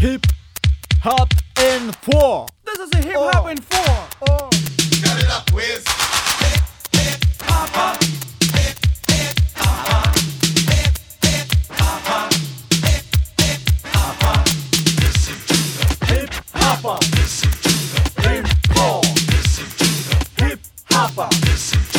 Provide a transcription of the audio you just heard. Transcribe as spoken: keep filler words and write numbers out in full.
Hip Hop in four. This is a hip hop Oh. in four. Oh. Cut it up, Wiz. Hip Hopper in four. Hip Hopper.